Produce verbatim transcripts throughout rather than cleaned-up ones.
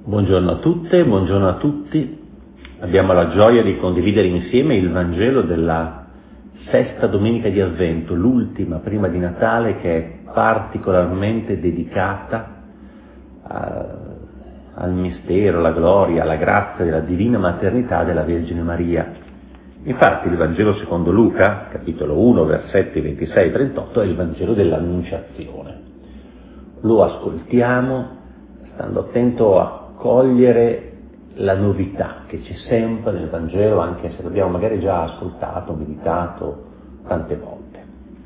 Buongiorno a tutte, buongiorno a tutti. Abbiamo la gioia di condividere insieme il Vangelo della sesta domenica di Avvento, l'ultima prima di Natale, che è particolarmente dedicata a, al mistero, alla gloria, alla grazia della divina maternità della Vergine Maria. Infatti il Vangelo secondo Luca, capitolo uno, versetti ventisei e trentotto, è il Vangelo dell'Annunciazione. Lo ascoltiamo stando attento a cogliere la novità che c'è sempre nel Vangelo, anche se l'abbiamo magari già ascoltato, meditato tante volte.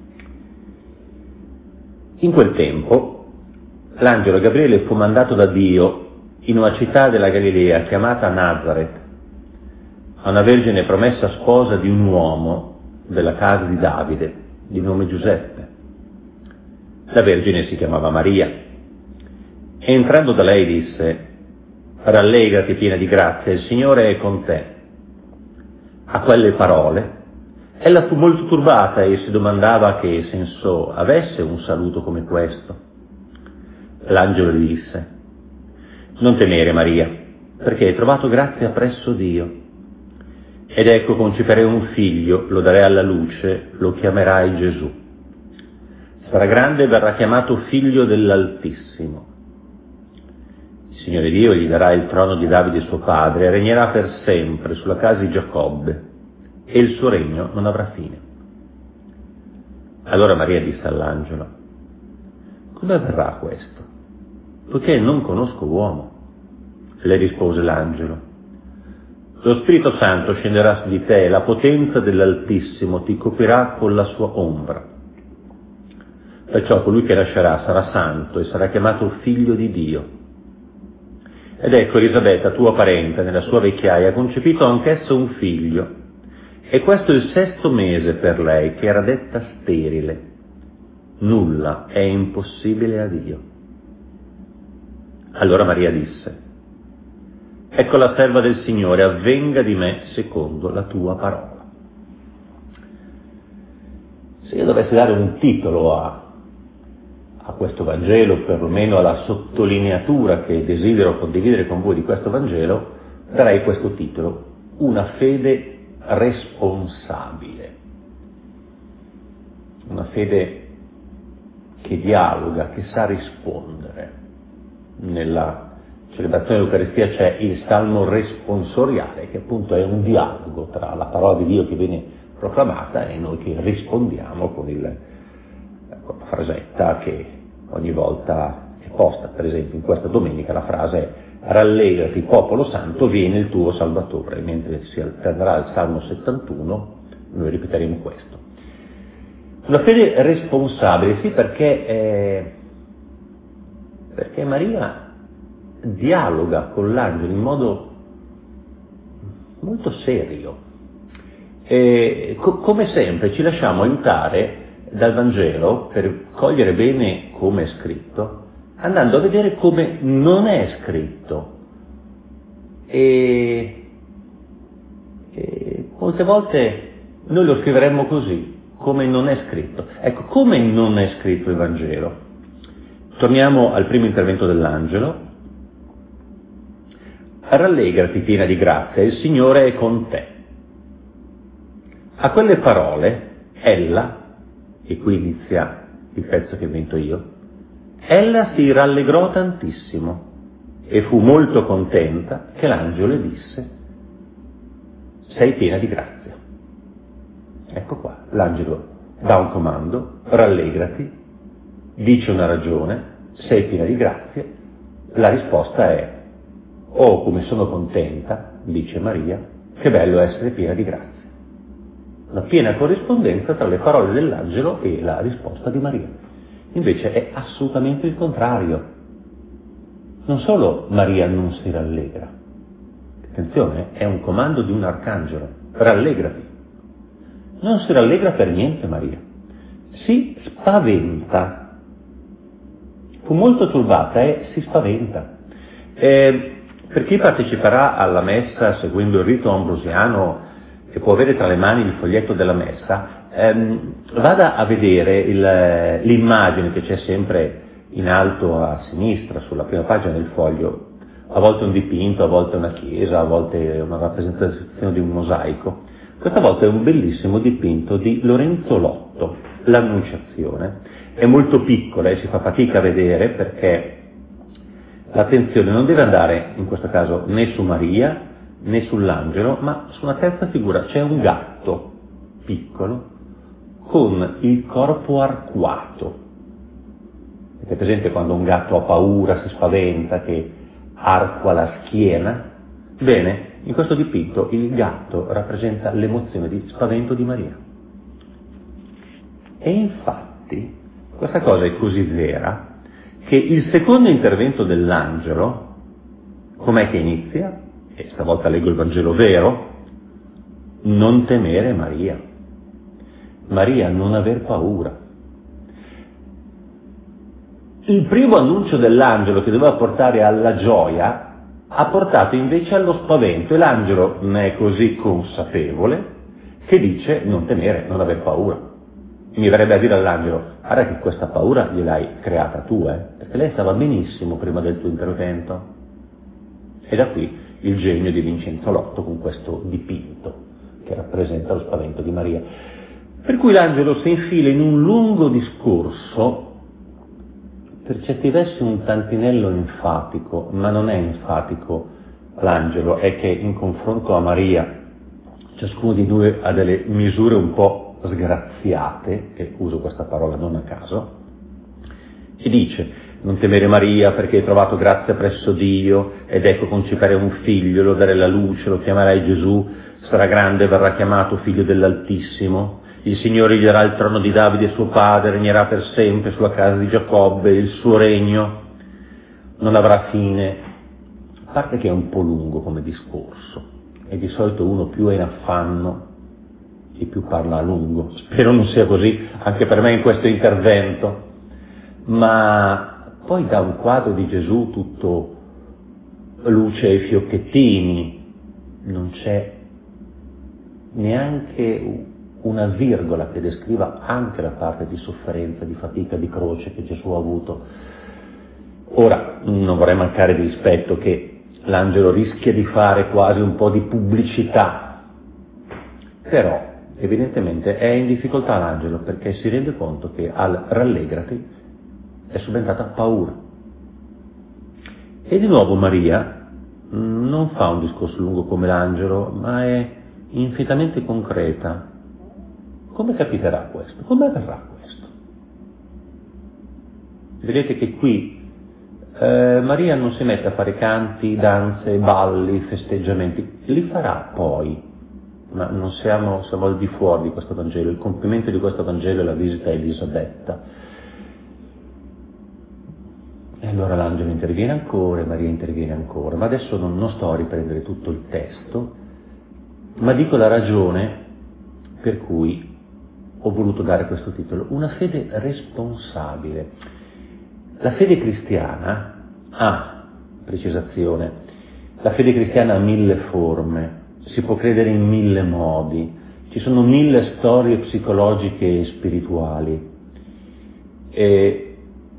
In quel tempo l'angelo Gabriele fu mandato da Dio in una città della Galilea chiamata Nazaret a una vergine promessa sposa di un uomo della casa di Davide di nome Giuseppe. La vergine si chiamava Maria. E entrando da lei disse: rallegrati piena di grazia, il Signore è con te. A quelle parole ella fu molto turbata e si domandava che senso avesse un saluto come questo. L'angelo le disse: non temere Maria, perché hai trovato grazia presso Dio. Ed ecco concepirai un figlio, lo darai alla luce, lo chiamerai Gesù. Sarà grande e verrà chiamato figlio dell'Altissimo. Il Signore Dio gli darà il trono di Davide suo padre e regnerà per sempre sulla casa di Giacobbe e il suo regno non avrà fine. Allora Maria disse all'angelo: come avverrà questo? Poiché non conosco uomo. Le rispose l'angelo: lo Spirito Santo scenderà su di te e la potenza dell'Altissimo ti coprirà con la sua ombra. Perciò colui che nascerà sarà santo e sarà chiamato figlio di Dio. Ed ecco Elisabetta, tua parente, nella sua vecchiaia, ha concepito anch'essa un figlio. E questo è il sesto mese per lei, che era detta sterile. Nulla è impossibile a Dio. Allora Maria disse: ecco la serva del Signore, avvenga di me secondo la tua parola. Se io dovessi dare un titolo a a questo Vangelo, perlomeno alla sottolineatura che desidero condividere con voi di questo Vangelo, darei questo titolo: una fede responsabile. Una fede che dialoga, che sa rispondere. Nella celebrazione dell'Eucaristia c'è il salmo responsoriale, che appunto è un dialogo tra la parola di Dio che viene proclamata e noi che rispondiamo con il la frasetta che ogni volta è posta. Per esempio in questa domenica la frase è: rallegrati popolo santo, viene il tuo Salvatore. Mentre si alternerà il Salmo settantuno noi ripeteremo questo. Una fede responsabile, sì, perché eh, perché Maria dialoga con l'angelo in modo molto serio e co- come sempre ci lasciamo aiutare dal Vangelo per cogliere bene come è scritto, andando a vedere come non è scritto. E, e molte volte noi lo scriveremmo così, come non è scritto. Ecco, come non è scritto il Vangelo? Torniamo al primo intervento dell'angelo. Rallegrati piena di grazia, il Signore è con te. A quelle parole ella, e qui inizia il pezzo che invento io, ella si rallegrò tantissimo e fu molto contenta che l'angelo le disse: sei piena di grazia. Ecco qua, l'angelo dà un comando: rallegrati, dice una ragione, sei piena di grazia. La risposta è: oh, come sono contenta, dice Maria, che bello essere piena di grazia. Una piena corrispondenza tra le parole dell'angelo e la risposta di Maria. Invece è assolutamente il contrario. Non solo Maria non si rallegra, attenzione, è un comando di un arcangelo: rallegrati. Non si rallegra per niente Maria, si spaventa. Fu molto turbata e si spaventa. Eh, per chi parteciperà alla messa seguendo il rito ambrosiano, che può avere tra le mani il foglietto della messa, ehm, vada a vedere il, l'immagine che c'è sempre in alto a sinistra sulla prima pagina del foglio. a volte un dipinto, a volte una chiesa, a volte una rappresentazione di un mosaico. Questa volta è un bellissimo dipinto di Lorenzo Lotto, l'Annunciazione. È molto piccola e si fa fatica a vedere perché l'attenzione non deve andare, in questo caso, né su Maria né sull'angelo, ma su una terza figura. C'è un gatto piccolo con il corpo arcuato. Avete presente quando un gatto ha paura, si spaventa, che arcua la schiena? Bene, in questo dipinto il gatto rappresenta l'emozione di spavento di Maria. E infatti questa cosa è così vera che il secondo intervento dell'angelo, com'è che inizia? E stavolta leggo il Vangelo vero: non temere Maria. Maria, non aver paura. Il primo annuncio dell'angelo che doveva portare alla gioia ha portato invece allo spavento, e l'angelo ne è così consapevole che dice non temere, non aver paura. Mi verrebbe a dire all'angelo: guarda che questa paura gliel'hai creata tu, eh? Perché lei stava benissimo prima del tuo intervento. E da qui il genio di Vincenzo Lotto con questo dipinto che rappresenta lo spavento di Maria. Per cui l'angelo si infila in un lungo discorso, per certi versi un tantinello enfatico, ma non è enfatico l'angelo, è che in confronto a Maria ciascuno di noi ha delle misure un po' sgraziate, e uso questa parola non a caso, e dice: non temere Maria, perché hai trovato grazia presso Dio, ed ecco concipere un figlio, lo darai la luce, lo chiamerai Gesù, sarà grande e verrà chiamato figlio dell'Altissimo. Il Signore gli darà il trono di Davide suo padre, regnerà per sempre sulla casa di Giacobbe, il suo regno non avrà fine. A parte che è un po' lungo come discorso, e di solito uno più è in affanno e più parla a lungo. Spero non sia così anche per me in questo intervento, ma poi dà un quadro di Gesù tutto luce e fiocchettini, non c'è neanche una virgola che descriva anche la parte di sofferenza, di fatica, di croce che Gesù ha avuto. Ora, non vorrei mancare di rispetto che l'angelo rischia di fare quasi un po' di pubblicità, però evidentemente è in difficoltà l'angelo, perché si rende conto che al rallegrati è subentrata paura. E di nuovo Maria non fa un discorso lungo come l'angelo, ma è infinitamente concreta. Come capiterà questo? Come avverrà questo? Vedete che qui eh, Maria non si mette a fare canti, danze, balli, festeggiamenti, li farà poi, ma non siamo, siamo al di fuori di questo Vangelo. Il compimento di questo Vangelo è la visita a Elisabetta. E allora l'angelo interviene ancora e Maria interviene ancora, ma adesso non, non sto a riprendere tutto il testo, ma dico la ragione per cui ho voluto dare questo titolo: una fede responsabile. La fede cristiana ha, precisazione, la fede cristiana ha mille forme, si può credere in mille modi, ci sono mille storie psicologiche e spirituali, e,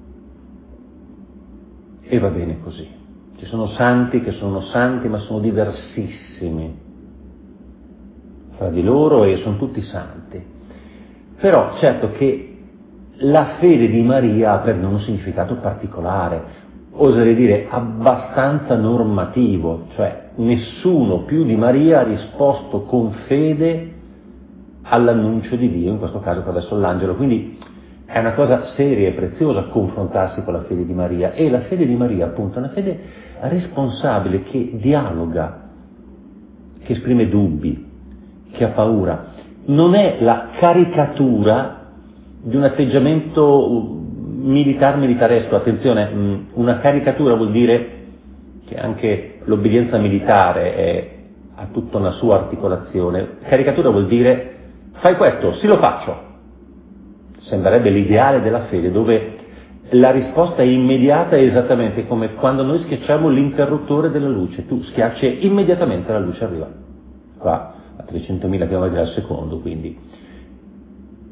e va bene così. Ci sono santi che sono santi ma sono diversissimi fra di loro e sono tutti santi. Però certo che la fede di Maria ha per noi un significato particolare, oserei dire abbastanza normativo, cioè nessuno più di Maria ha risposto con fede all'annuncio di Dio, in questo caso attraverso l'angelo. Quindi è una cosa seria e preziosa confrontarsi con la fede di Maria, e la fede di Maria appunto è una fede responsabile che dialoga, che esprime dubbi, che ha paura. Non è la caricatura di un atteggiamento militare militaresco. Attenzione, una caricatura vuol dire che anche l'obbedienza militare è, ha tutta una sua articolazione. Caricatura vuol dire fai questo, sì lo faccio. Sembrerebbe l'ideale della fede, dove la risposta è immediata, e esattamente come quando noi schiacciamo l'interruttore della luce, tu schiacci e immediatamente la luce arriva qua a trecentomila chilometri al secondo, quindi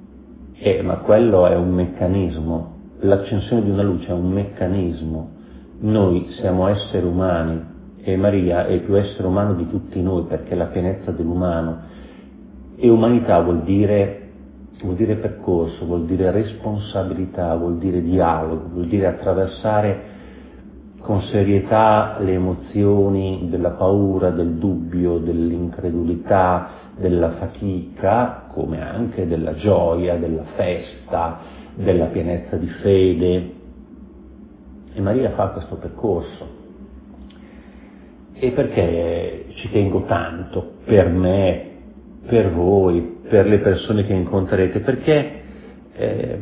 eh, ma quello è un meccanismo, l'accensione di una luce è un meccanismo, noi siamo esseri umani e Maria è più essere umano di tutti noi perché è la pienezza dell'umano, e umanità vuol dire, vuol dire percorso, vuol dire responsabilità, vuol dire dialogo, vuol dire attraversare con serietà le emozioni della paura, del dubbio, dell'incredulità, della fatica, come anche della gioia, della festa, della pienezza di fede. E Maria fa questo percorso. E perché ci tengo tanto per me, per voi, per le persone che incontrerete? Perché eh,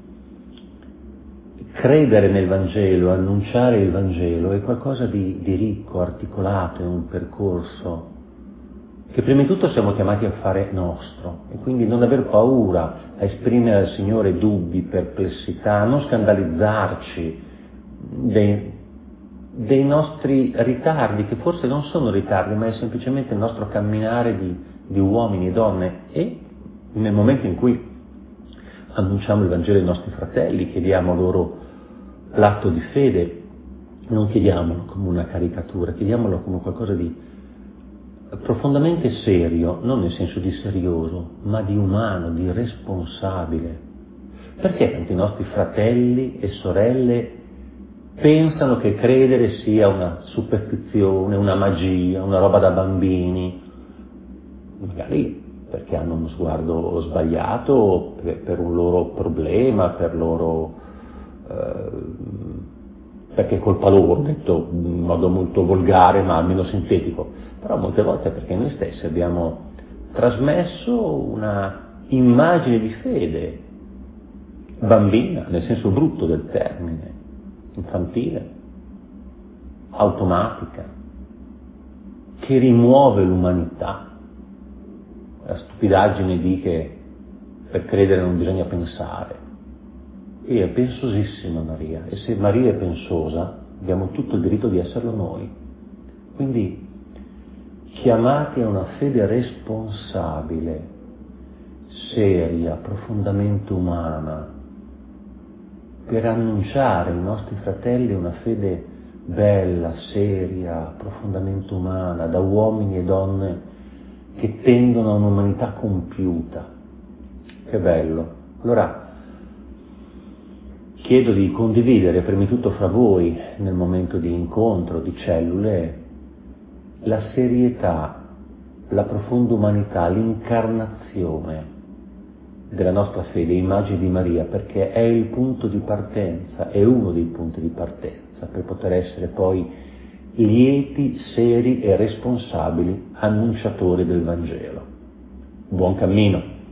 credere nel Vangelo, annunciare il Vangelo è qualcosa di, di ricco, articolato, è un percorso che prima di tutto siamo chiamati a fare nostro, e quindi non aver paura a esprimere al Signore dubbi, perplessità, a non scandalizzarci dei, dei nostri ritardi, che forse non sono ritardi, ma è semplicemente il nostro camminare di, di uomini e donne. E nel momento in cui annunciamo il Vangelo ai nostri fratelli, chiediamo loro l'atto di fede, non chiediamolo come una caricatura, chiediamolo come qualcosa di profondamente serio, non nel senso di serioso, ma di umano, di responsabile. Perché tanti nostri fratelli e sorelle pensano che credere sia una superstizione, una magia, una roba da bambini, magari perché hanno uno sguardo sbagliato per, per un loro problema, per loro eh, perché è colpa loro, detto in modo molto volgare ma almeno sintetico. Però molte volte è perché noi stessi abbiamo trasmesso una immagine di fede bambina, nel senso brutto del termine, infantile, automatica, che rimuove l'umanità. La stupidaggine di che per credere non bisogna pensare. E è pensosissima Maria, e se Maria è pensosa abbiamo tutto il diritto di esserlo noi. Quindi chiamati a una fede responsabile, seria, profondamente umana, per annunciare ai nostri fratelli una fede bella, seria, profondamente umana, da uomini e donne che tendono a un'umanità compiuta. Che bello. Allora, chiedo di condividere prima di tutto fra voi, nel momento di incontro, di cellule, la serietà, la profonda umanità, l'incarnazione della nostra fede, immagine di Maria, perché è il punto di partenza, è uno dei punti di partenza per poter essere poi lieti, seri e responsabili annunciatori del Vangelo. Buon cammino!